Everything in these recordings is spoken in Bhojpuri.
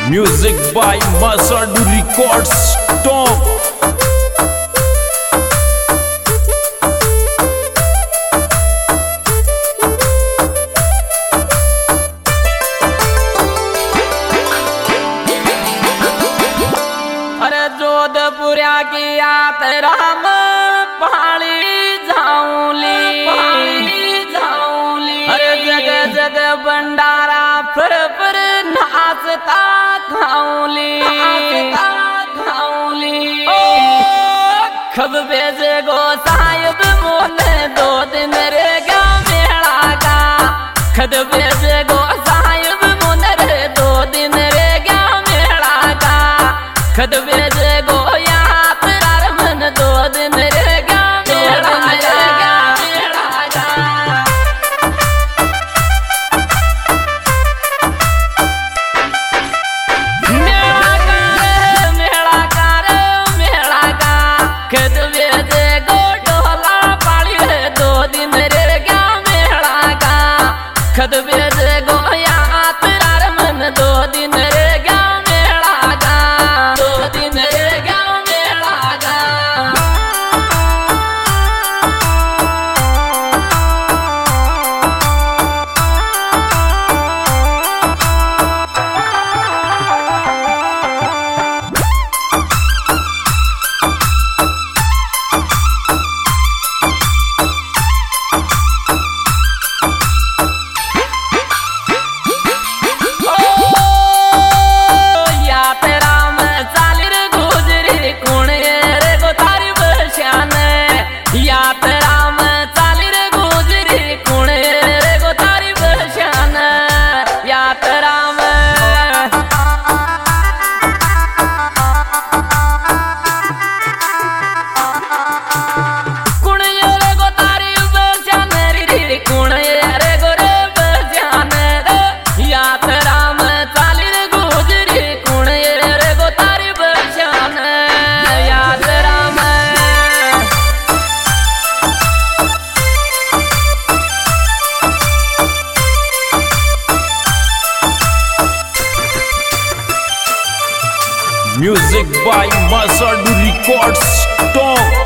Music by Masadu Records. Top. Jodhpuria की यात्रा में पहाड़ी जाऊंली अरे जगह जगह भंडारा फिर नाचता खाऊंली खब बेजे गो साहिब मोने 2 दिन रे गा मेला का खद बेजे गो साहिब मोने रे 2 दिन रे गा मेला का खद बेजे गो यात्रा मन 2 दिन रे गा मेला का खद बेजे गो ढोला पाली रे 2 दिन रे गा मेला का खद बेजे गो यात्रा मन 2 दिन रे गा मेला का 2 दिन रे गा मेला का Music by Masadu Records. Top.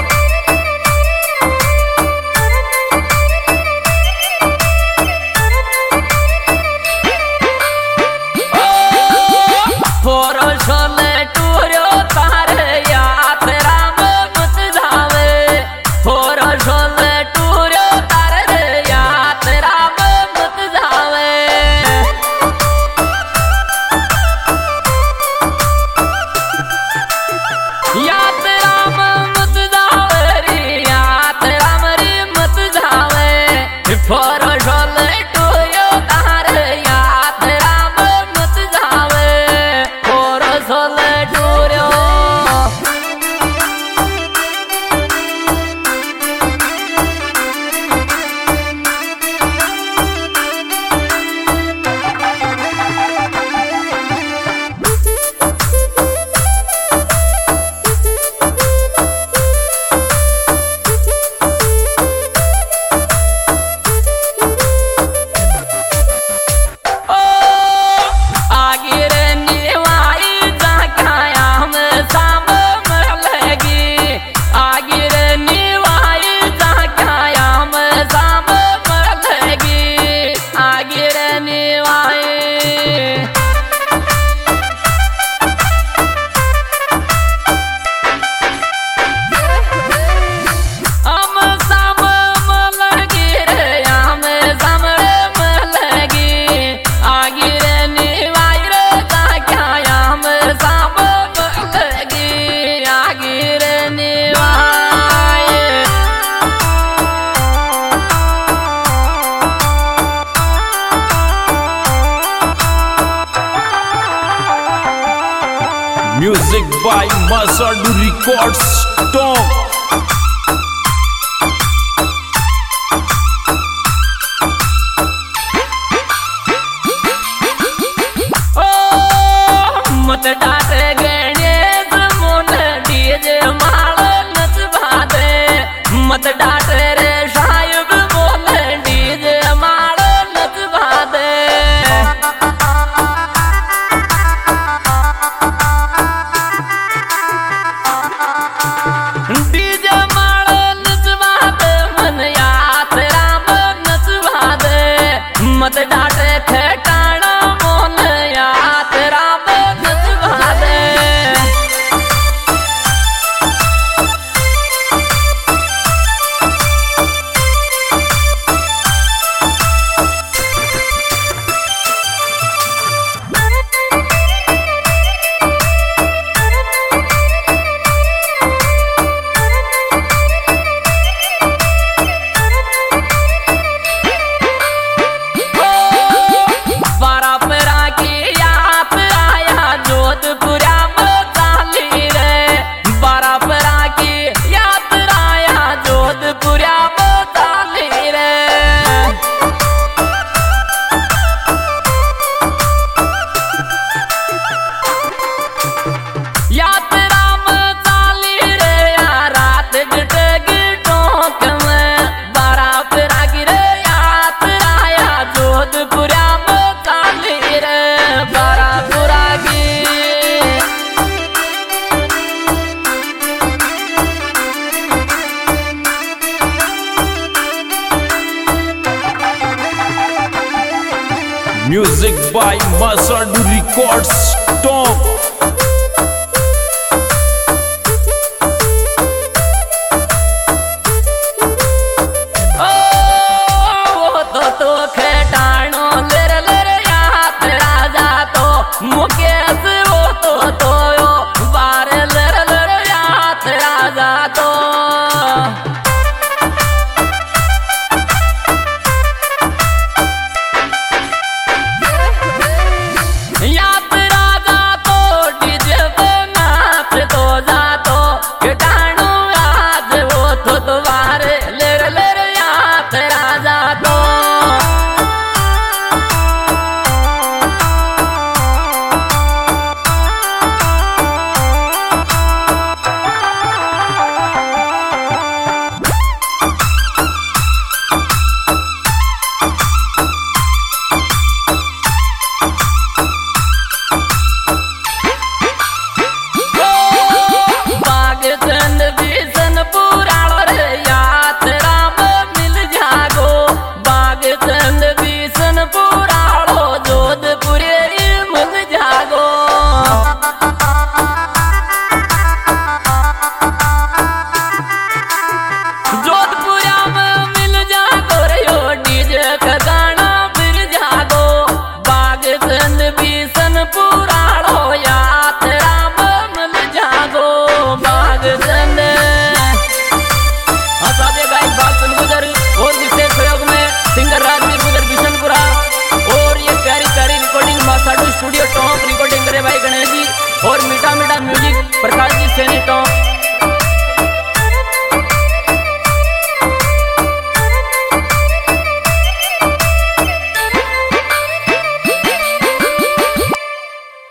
Music by Masadu Records. Top. मत डाटे गणेश मोन डीजे माल नचवा दे मत डाटे रे साहिब मोन डीजे माल नचवा दे by Masadu Records. Top.